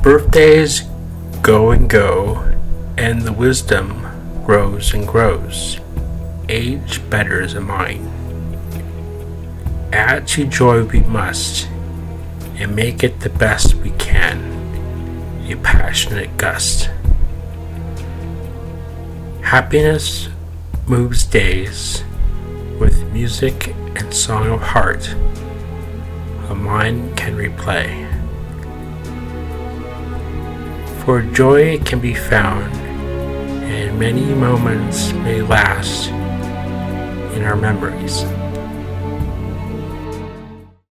Birthdays go and go, and the wisdom grows and grows. Age betters a mind. Add to joy we must, and make it the best we can, a passionate gust. Happiness moves days with music and song of heart, a mind can replay. For joy can be found, and many moments may last in our memories.